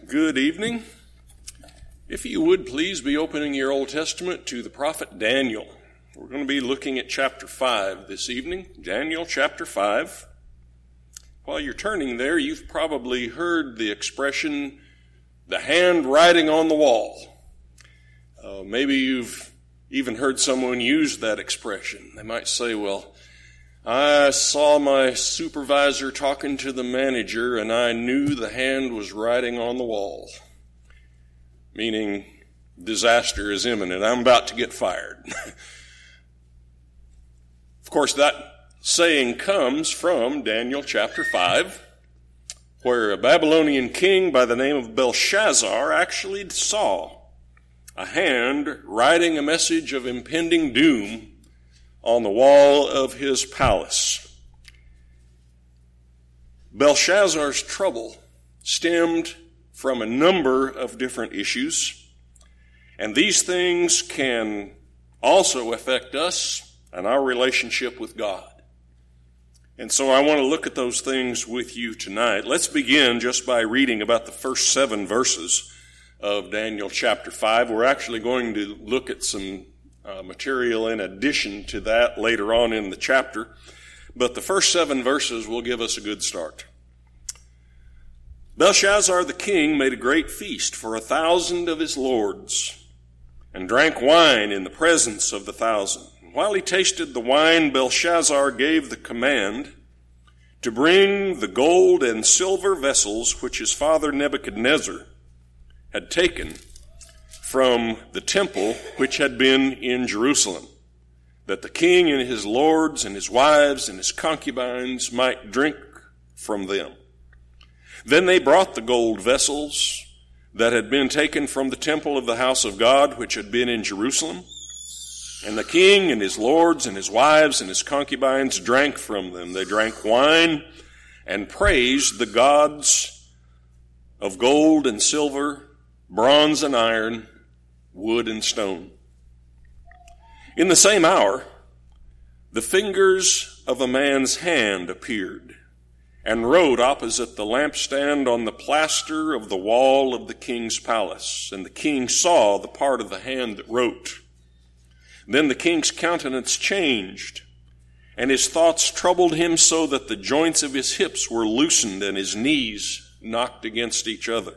Good evening. If you would please be opening your Old Testament to the prophet Daniel. We're going to be looking at chapter 5 this evening, Daniel chapter 5. While you're turning there, you've probably heard the expression, the hand writing on the wall. Maybe you've even heard someone use that expression. They might say, well, I saw my supervisor talking to the manager and I knew the hand was writing on the wall. Meaning disaster is imminent. I'm about to get fired. Of course, that saying comes from Daniel chapter 5, where a Babylonian king by the name of Belshazzar actually saw a hand writing a message of impending doom on the wall of his palace. Belshazzar's trouble stemmed from a number of different issues, and these things can also affect us and our relationship with God. And so I want to look at those things with you tonight. Let's begin just by reading about the first 7 verses of Daniel chapter 5. We're actually going to look at some material in addition to that later on in the chapter, but the first 7 verses will give us a good start. Belshazzar the king made a great feast for 1,000 of his lords, and drank wine in the presence of the 1,000. While he tasted the wine, Belshazzar gave the command to bring the gold and silver vessels which his father Nebuchadnezzar had taken from the temple which had been in Jerusalem, that the king and his lords and his wives and his concubines might drink from them. Then they brought the gold vessels that had been taken from the temple of the house of God which had been in Jerusalem, and the king and his lords and his wives and his concubines drank from them. They drank wine and praised the gods of gold and silver, bronze and iron, wood and stone. In the same hour, the fingers of a man's hand appeared and wrote opposite the lampstand on the plaster of the wall of the king's palace. And the king saw the part of the hand that wrote. Then the king's countenance changed, and his thoughts troubled him so that the joints of his hips were loosened and his knees knocked against each other.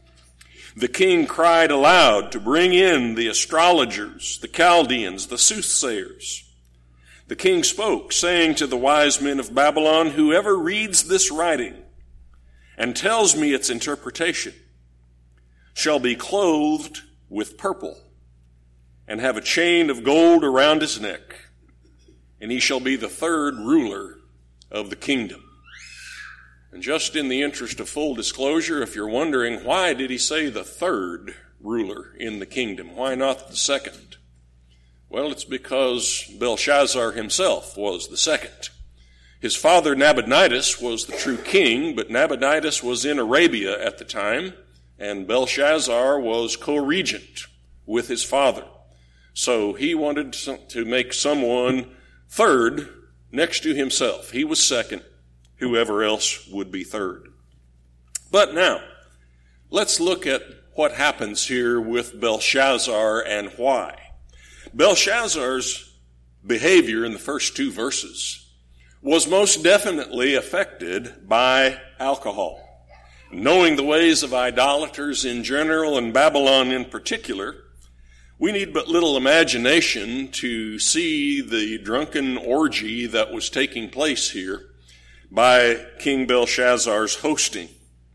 The king cried aloud to bring in the astrologers, the Chaldeans, the soothsayers. The king spoke, saying to the wise men of Babylon, whoever reads this writing and tells me its interpretation shall be clothed with purple and have a chain of gold around his neck, and he shall be the 3rd ruler of the kingdom. And just in the interest of full disclosure, if you're wondering, why did he say the 3rd ruler in the kingdom? Why not the 2nd? Well, it's because Belshazzar himself was the 2nd. His father Nabonidus was the true king, but Nabonidus was in Arabia at the time, and Belshazzar was co-regent with his father. So he wanted to make someone 3rd next to himself. He was 2nd. Whoever else would be 3rd. But now, let's look at what happens here with Belshazzar and why. Belshazzar's behavior in the first 2 verses was most definitely affected by alcohol. Knowing the ways of idolaters in general and Babylon in particular, we need but little imagination to see the drunken orgy that was taking place here by King Belshazzar's hosting.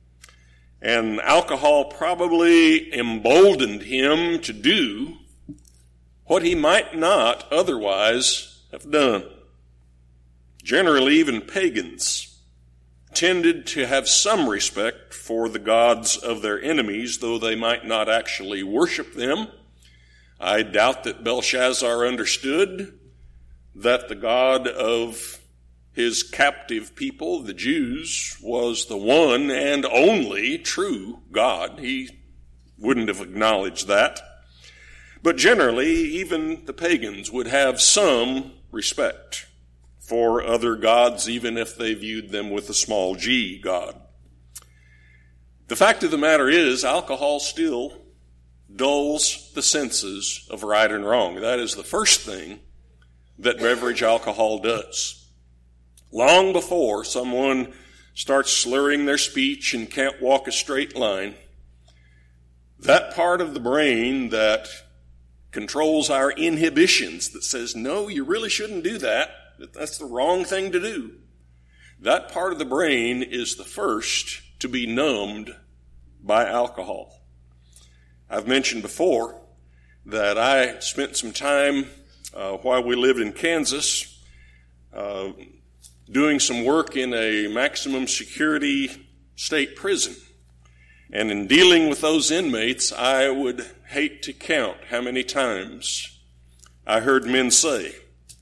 And alcohol probably emboldened him to do what he might not otherwise have done. Generally, even pagans tended to have some respect for the gods of their enemies, though they might not actually worship them. I doubt that Belshazzar understood that the God of his captive people, the Jews, was the one and only true God. He wouldn't have acknowledged that. But generally, even the pagans would have some respect for other gods, even if they viewed them with a small g, God. The fact of the matter is, alcohol still dulls the senses of right and wrong. That is the first thing that beverage alcohol does. Long before someone starts slurring their speech and can't walk a straight line, that part of the brain that controls our inhibitions, that says, no, you really shouldn't do that, that's the wrong thing to do, that part of the brain is the first to be numbed by alcohol. I've mentioned before that I spent some time while we lived in Kansas doing some work in a maximum security state prison. And in dealing with those inmates, I would hate to count how many times I heard men say,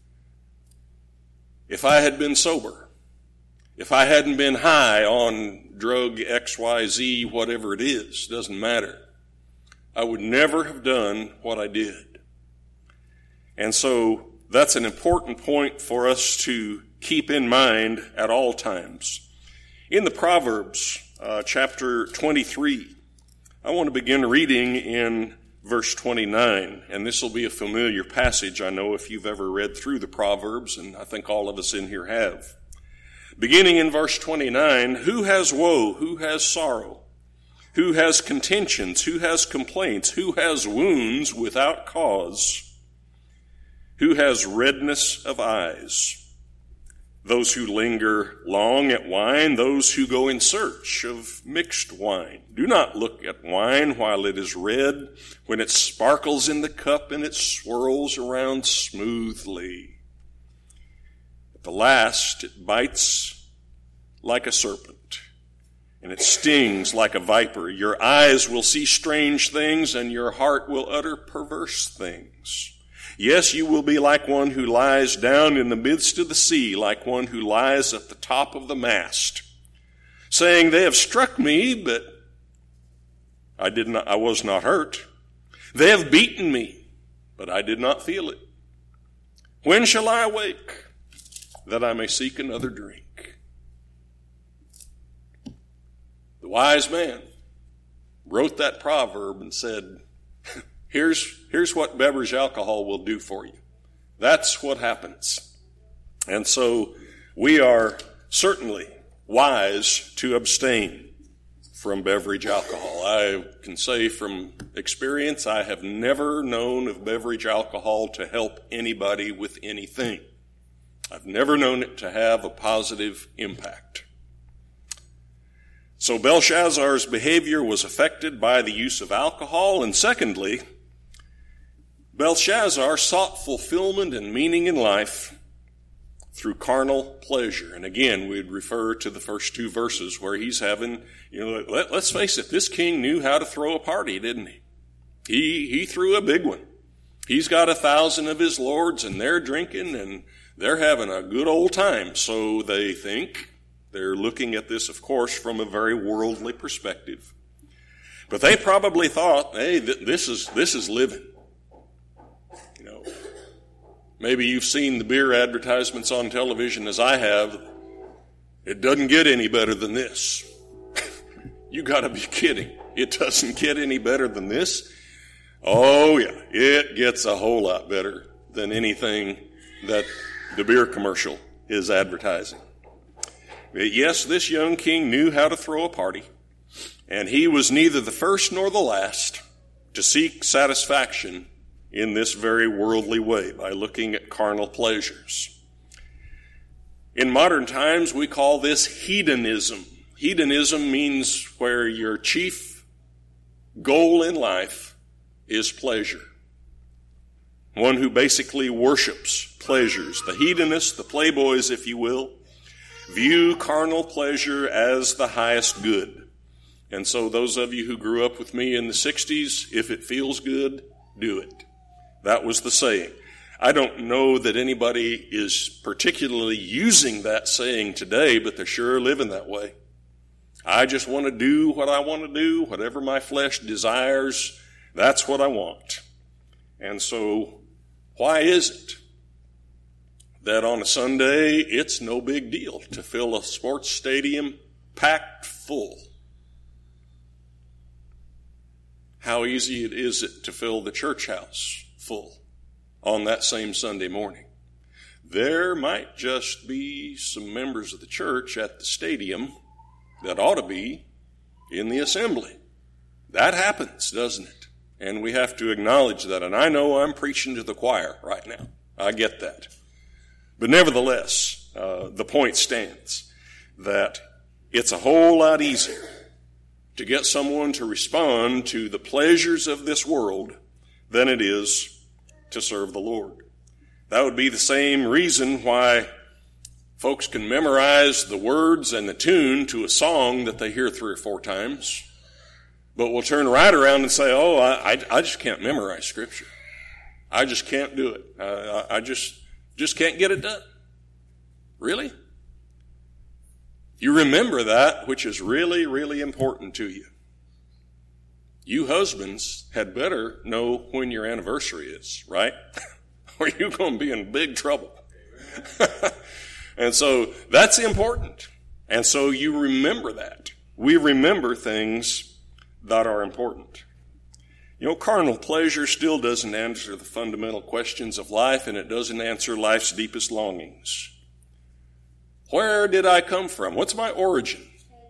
if I had been sober, if I hadn't been high on drug XYZ, whatever it is, doesn't matter, I would never have done what I did. And so that's an important point for us to keep in mind at all times. In the Proverbs, chapter 23, I want to begin reading in verse 29, and this will be a familiar passage, I know, if you've ever read through the Proverbs, and I think all of us in here have. Beginning in verse 29, who has woe? Who has sorrow? Who has contentions? Who has complaints? Who has wounds without cause? Who has redness of eyes? Those who linger long at wine, those who go in search of mixed wine. Do not look at wine while it is red, when it sparkles in the cup and it swirls around smoothly. At the last, it bites like a serpent, and it stings like a viper. Your eyes will see strange things, and your heart will utter perverse things. Yes, you will be like one who lies down in the midst of the sea, like one who lies at the top of the mast, saying, they have struck me, but I was not hurt. They have beaten me, but I did not feel it. When shall I awake, that I may seek another drink? The wise man wrote that proverb and said, Here's what beverage alcohol will do for you. That's what happens. And so we are certainly wise to abstain from beverage alcohol. I can say from experience, I have never known of beverage alcohol to help anybody with anything. I've never known it to have a positive impact. So Belshazzar's behavior was affected by the use of alcohol, and secondly, Belshazzar sought fulfillment and meaning in life through carnal pleasure. And again, we'd refer to the first two verses where he's having, let's face it, this king knew how to throw a party, didn't he? He threw a big one. He's got 1,000 of his lords, and they're drinking, and they're having a good old time. So they think. They're looking at this, of course, from a very worldly perspective. But they probably thought, hey, this is living. Maybe you've seen the beer advertisements on television as I have. It doesn't get any better than this. You got to be kidding. It doesn't get any better than this? Oh, yeah. It gets a whole lot better than anything that the beer commercial is advertising. But yes, this young king knew how to throw a party, and he was neither the first nor the last to seek satisfaction in this very worldly way by looking at carnal pleasures. In modern times, we call this hedonism. Hedonism means where your chief goal in life is pleasure. One who basically worships pleasures. The hedonists, the playboys, if you will, view carnal pleasure as the highest good. And so those of you who grew up with me in the 60s, if it feels good, do it. That was the saying. I don't know that anybody is particularly using that saying today, but they're sure living that way. I just want to do what I want to do, whatever my flesh desires, that's what I want. And so, why is it that on a Sunday it's no big deal to fill a sports stadium packed full how easy it is to fill the church house full on that same Sunday morning. There might just be some members of the church at the stadium that ought to be in the assembly. That happens, doesn't it? And we have to acknowledge that. And I know I'm preaching to the choir right now. I get that. But nevertheless, the point stands that it's a whole lot easier to get someone to respond to the pleasures of this world than it is to serve the Lord. That would be the same reason why folks can memorize the words and the tune to a song that they hear 3 or 4 times, but will turn right around and say, oh, I just can't memorize Scripture. I just can't do it. I just can't get it done. Really? You remember that which is really, really important to you. You husbands had better know when your anniversary is, right? Or you're going to be in big trouble. And so that's important. And so you remember that. We remember things that are important. You know, carnal pleasure still doesn't answer the fundamental questions of life, and it doesn't answer life's deepest longings. Where did I come from? What's my origin?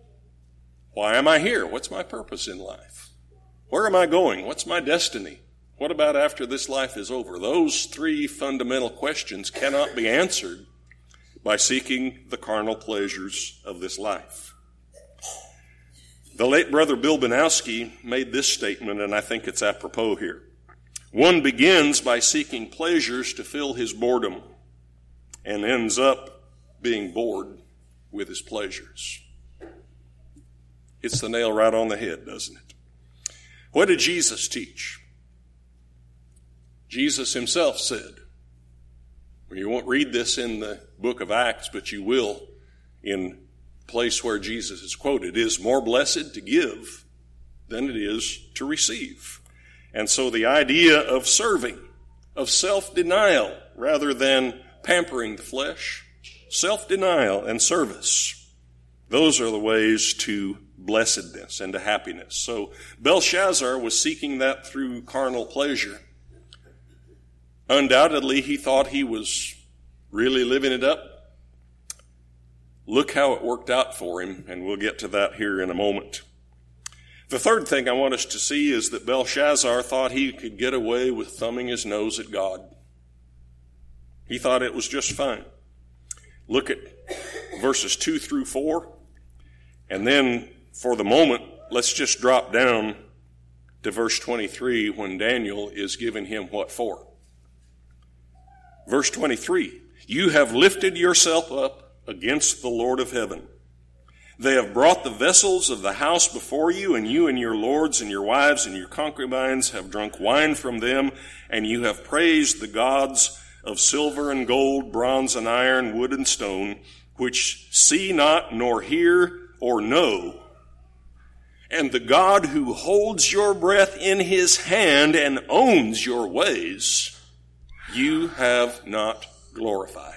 Why am I here? What's my purpose in life? Where am I going? What's my destiny? What about after this life is over? Those 3 fundamental questions cannot be answered by seeking the carnal pleasures of this life. The late brother Bill Banowski made this statement, and I think it's apropos here. One begins by seeking pleasures to fill his boredom and ends up being bored with his pleasures. Hits the nail right on the head, doesn't it? What did Jesus teach? Jesus himself said, you won't read this in the book of Acts, but you will in the place where Jesus is quoted, it is more blessed to give than it is to receive. And so the idea of serving, of self-denial rather than pampering the flesh, self-denial and service, those are the ways to blessedness and to happiness. So Belshazzar was seeking that through carnal pleasure. Undoubtedly, he thought he was really living it up. Look how it worked out for him, and we'll get to that here in a moment. The third thing I want us to see is that Belshazzar thought he could get away with thumbing his nose at God. He thought it was just fine. Look at verses 2 through 4, and then for the moment, let's just drop down to verse 23 when Daniel is giving him what for. Verse 23, you have lifted yourself up against the Lord of heaven. They have brought the vessels of the house before you, and you and your lords and your wives and your concubines have drunk wine from them, and you have praised the gods of silver and gold, bronze and iron, wood and stone, which see not nor hear or know. And the God who holds your breath in his hand and owns your ways, you have not glorified.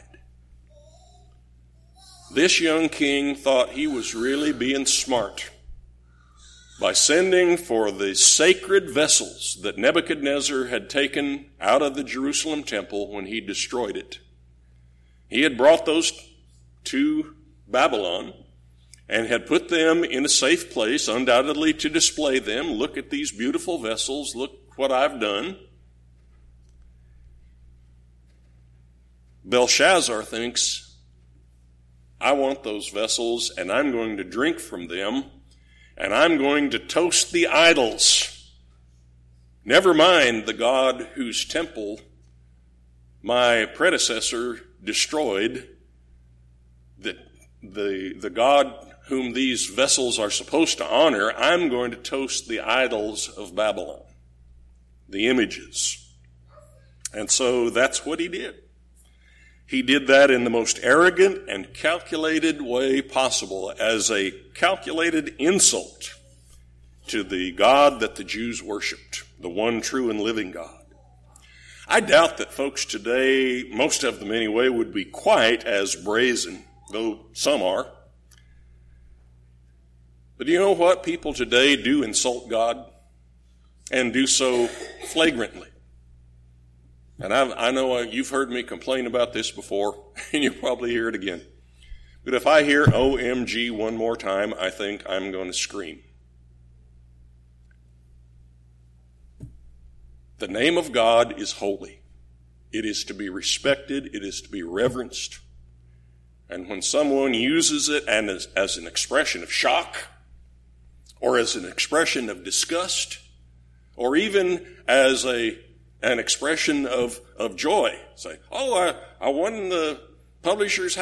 This young king thought he was really being smart by sending for the sacred vessels that Nebuchadnezzar had taken out of the Jerusalem temple when he destroyed it. He had brought those to Babylon and had put them in a safe place, undoubtedly to display them. Look at these beautiful vessels. Look what I've done. Belshazzar thinks, I want those vessels, and I'm going to drink from them, and I'm going to toast the idols. Never mind the God whose temple my predecessor destroyed, the God whom these vessels are supposed to honor. I'm going to toast the idols of Babylon, the images. And so that's what he did. He did that in the most arrogant and calculated way possible, as a calculated insult to the God that the Jews worshiped, the one true and living God. I doubt that folks today, most of them anyway, would be quite as brazen, though some are. But you know what? People today do insult God. and do so flagrantly. And I know you've heard me complain about this before, and you'll probably hear it again. But if I hear OMG one more time, I think I'm going to scream. The name of God is holy. It is to be respected. It is to be reverenced. And when someone uses it as an expression of shock, or as an expression of disgust, or even as an expression of joy, say, oh, I won the Publishers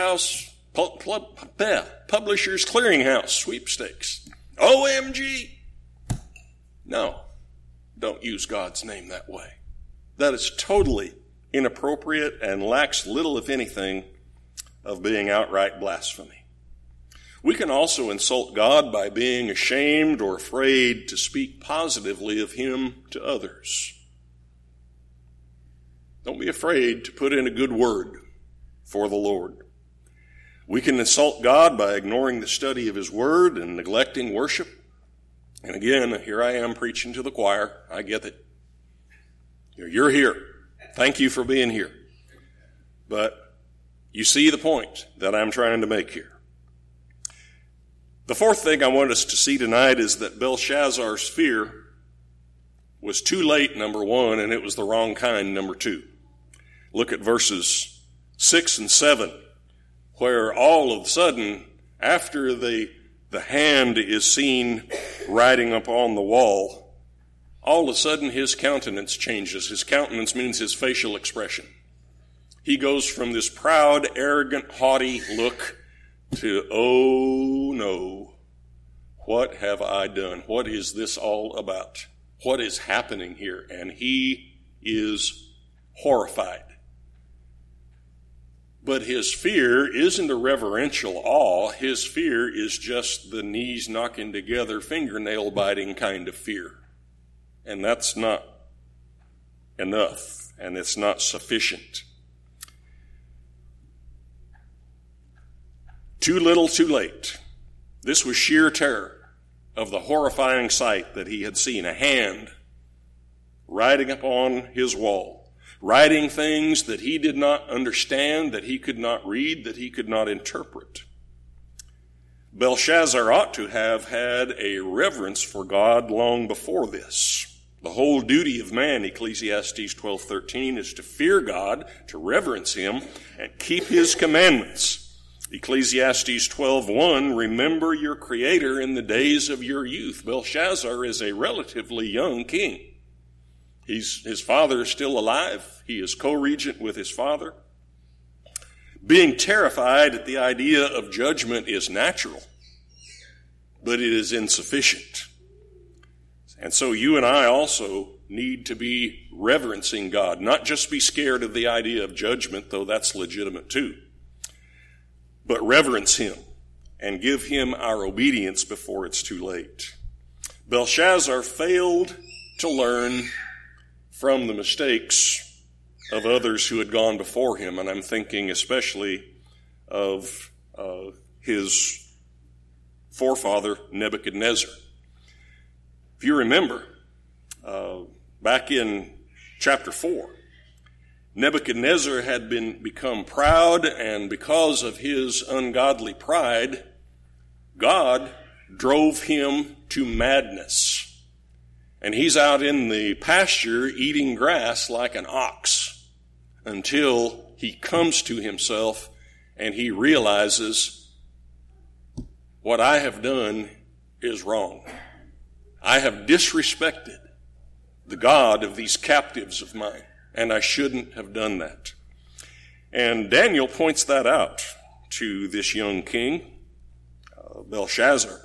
Clearinghouse sweepstakes. OMG! No, don't use God's name that way. That is totally inappropriate and lacks little, if anything, of being outright blasphemy. We can also insult God by being ashamed or afraid to speak positively of Him to others. Don't be afraid to put in a good word for the Lord. We can insult God by ignoring the study of His Word and neglecting worship. And again, here I am preaching to the choir. I get it. You're here. Thank you for being here. But you see the point that I'm trying to make here. The fourth thing I want us to see tonight is that Belshazzar's fear was too late, number one, and it was the wrong kind, number two. Look at verses 6 and 7, where all of a sudden, after the hand is seen writing up on the wall, all of a sudden his countenance changes. His countenance means his facial expression. He goes from this proud, arrogant, haughty look to, oh no, what have I done? What is this all about? What is happening here? And he is horrified. But his fear isn't a reverential awe. His fear is just the knees knocking together, fingernail biting kind of fear. And that's not enough, and it's not sufficient. Too little, too late. This was sheer terror of the horrifying sight that he had seen, a hand writing upon his wall, writing things that he did not understand, that he could not read, that he could not interpret. Belshazzar ought to have had a reverence for God long before this. The whole duty of man, Ecclesiastes 12:13, is to fear God, to reverence Him, and keep His commandments. Ecclesiastes 12:1, remember your Creator in the days of your youth. Belshazzar is a relatively young king. His father is still alive. He is co-regent with his father. Being terrified at the idea of judgment is natural, but it is insufficient. And so you and I also need to be reverencing God, not just be scared of the idea of judgment, though that's legitimate too, but reverence Him and give Him our obedience before it's too late. Belshazzar failed to learn from the mistakes of others who had gone before him, and I'm thinking especially of his forefather Nebuchadnezzar. If you remember, back in chapter 4, Nebuchadnezzar had become proud, and because of his ungodly pride, God drove him to madness. And he's out in the pasture eating grass like an ox until he comes to himself and he realizes, what I have done is wrong. I have disrespected the God of these captives of mine, and I shouldn't have done that. And Daniel points that out to this young king, Belshazzar.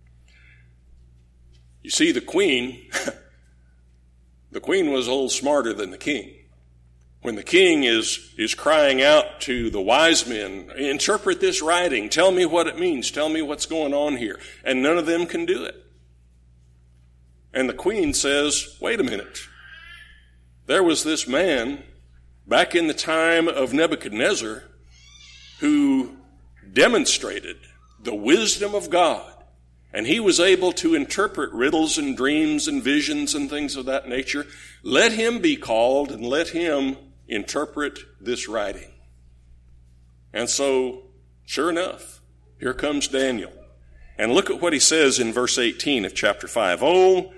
You see, the queen was a little smarter than the king. When the king is crying out to the wise men, interpret this writing, tell me what it means, tell me what's going on here, and none of them can do it. And the queen says, wait a minute. There was this man back in the time of Nebuchadnezzar who demonstrated the wisdom of God and he was able to interpret riddles and dreams and visions and things of that nature. Let him be called and let him interpret this writing. And so, sure enough, here comes Daniel. And look at what he says in verse 18 of chapter 5. O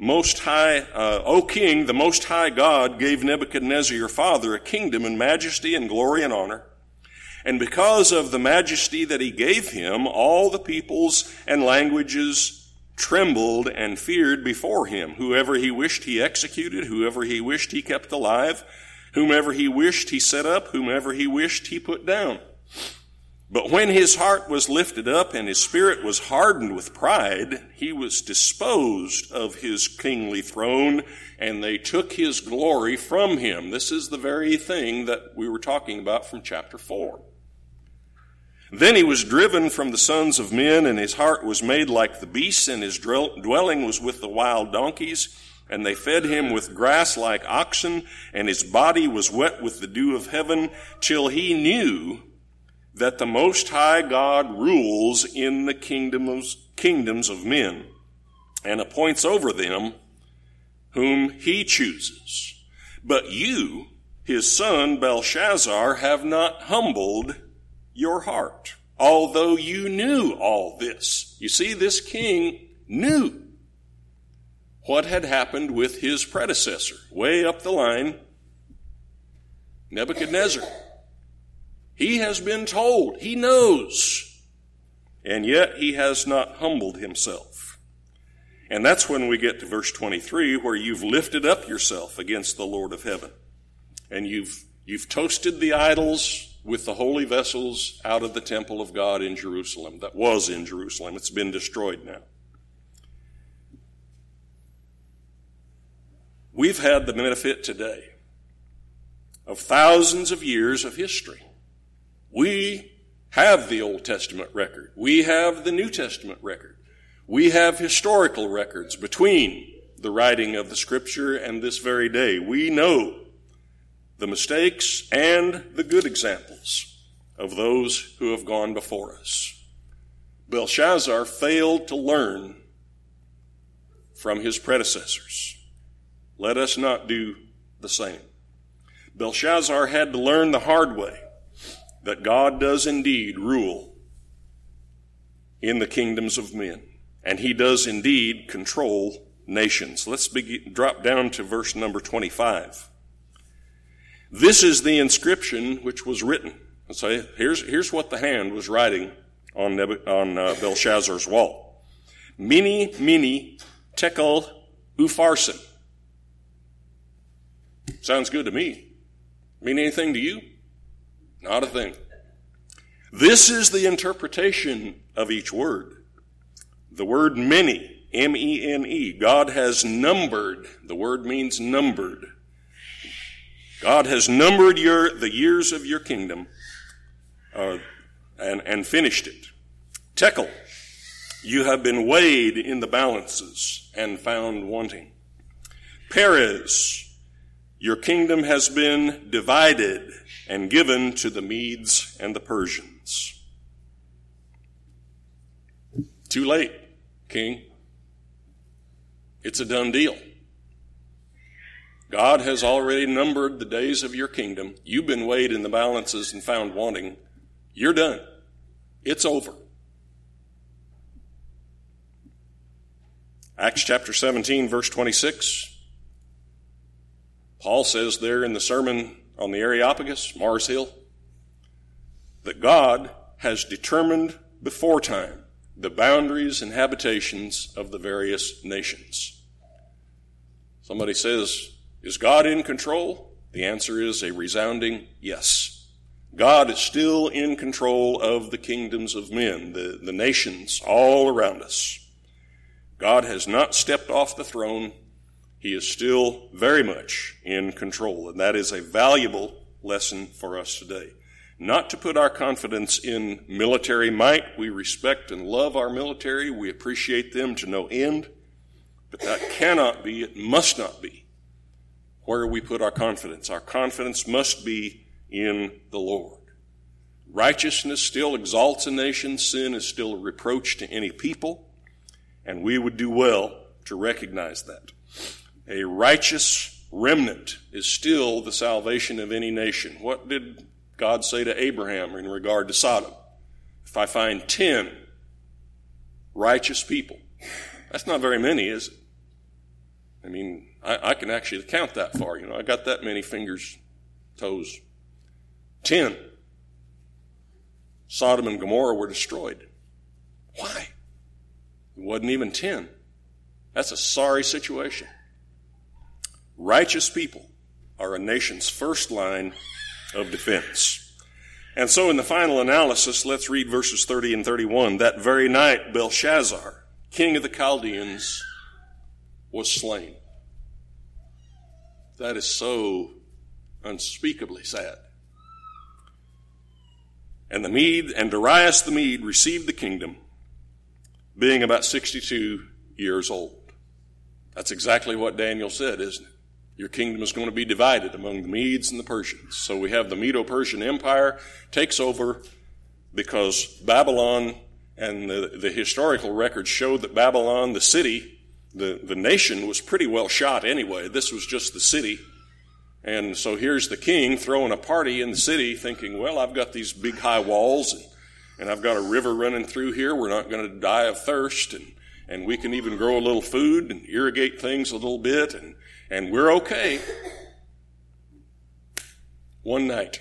king, the Most High God gave Nebuchadnezzar your father a kingdom and majesty and glory and honor. And because of the majesty that he gave him, all the peoples and languages trembled and feared before him. Whoever he wished he executed, whoever he wished he kept alive, whomever he wished he set up, whomever he wished he put down. But when his heart was lifted up and his spirit was hardened with pride, he was disposed of his kingly throne, and they took his glory from him. This is the very thing that we were talking about from chapter 4. Then he was driven from the sons of men, and his heart was made like the beasts, and his dwelling was with the wild donkeys. And they fed him with grass like oxen, and his body was wet with the dew of heaven, till he knew that the Most High God rules in the kingdoms of men, and appoints over them whom he chooses. But you, his son Belshazzar, have not humbled your heart, although you knew all this. You see, this king knew what had happened with his predecessor, way up the line, Nebuchadnezzar. He has been told, he knows, and yet he has not humbled himself. And that's when we get to verse 23, where you've lifted up yourself against the Lord of heaven, and you've toasted the idols with the holy vessels out of the temple of God in Jerusalem, that was in Jerusalem. It's been destroyed now. We've had the benefit today of thousands of years of history. We have the Old Testament record. We have the New Testament record. We have historical records between the writing of the Scripture and this very day. We know the mistakes and the good examples of those who have gone before us. Belshazzar failed to learn from his predecessors. Let us not do the same. Belshazzar had to learn the hard way that God does indeed rule in the kingdoms of men, and he does indeed control nations. Let's drop down to verse number 25. This is the inscription which was written. So here's what the hand was writing on Belshazzar's wall. Mene, mene, tekel, upharsin. Sounds good to me. Mean anything to you? Not a thing. This is the interpretation of each word. The word mene, M-E-N-E, God has numbered. The word means numbered. God has numbered the years of your kingdom and finished it. Tekel, you have been weighed in the balances and found wanting. Perez, your kingdom has been divided and given to the Medes and the Persians. Too late, king. It's a done deal. God has already numbered the days of your kingdom. You've been weighed in the balances and found wanting. You're done. It's over. Acts chapter 17, verse 26. Paul says there in the sermon on the Areopagus, Mars Hill, that God has determined before time the boundaries and habitations of the various nations. Somebody says, is God in control? The answer is a resounding yes. God is still in control of the kingdoms of men, the nations all around us. God has not stepped off the throne. He is still very much in control, and that is a valuable lesson for us today. Not to put our confidence in military might. We respect and love our military. We appreciate them to no end. But that cannot be, it must not be, where we put our confidence. Our confidence must be in the Lord. Righteousness still exalts a nation. Sin is still a reproach to any people. And we would do well to recognize that. A righteous remnant is still the salvation of any nation. What did God say to Abraham in regard to Sodom? If I find 10 righteous people, that's not very many, is it? I mean, I can actually count that far. I got that many fingers, toes. 10. Sodom and Gomorrah were destroyed. Why? It wasn't even 10. That's a sorry situation. Righteous people are a nation's first line of defense. And so in the final analysis, let's read verses 30 and 31. That very night, Belshazzar, king of the Chaldeans, was slain. That is so unspeakably sad. And the Mede and Darius the Mede received the kingdom, being about 62 years old. That's exactly what Daniel said, isn't it? Your kingdom is going to be divided among the Medes and the Persians. So we have the Medo-Persian Empire takes over because Babylon, and the historical records show that Babylon, the city, the nation was pretty well shot anyway. This was just the city. And so here's the king throwing a party in the city thinking, well, I've got these big high walls and I've got a river running through here. We're not going to die of thirst. And we can even grow a little food and irrigate things a little bit. And we're okay. One night,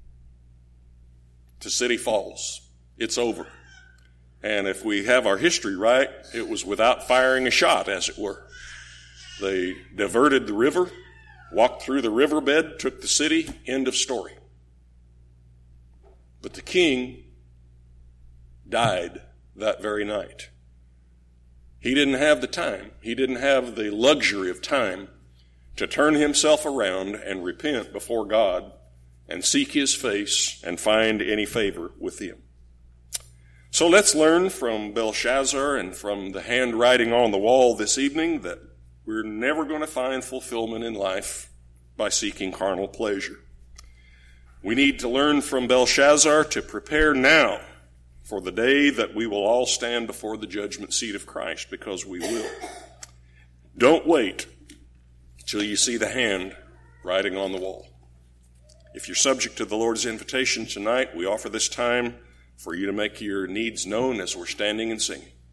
the city falls. It's over. And if we have our history right, it was without firing a shot, as it were. They diverted the river, walked through the riverbed, took the city, end of story. But the king died that very night. He didn't have the time. He didn't have the luxury of time to turn himself around and repent before God and seek his face and find any favor with him. So let's learn from Belshazzar and from the handwriting on the wall this evening that we're never going to find fulfillment in life by seeking carnal pleasure. We need to learn from Belshazzar to prepare now for the day that we will all stand before the judgment seat of Christ, because we will. Don't wait till you see the hand writing on the wall. If you're subject to the Lord's invitation tonight, we offer this time for you to make your needs known as we're standing and singing.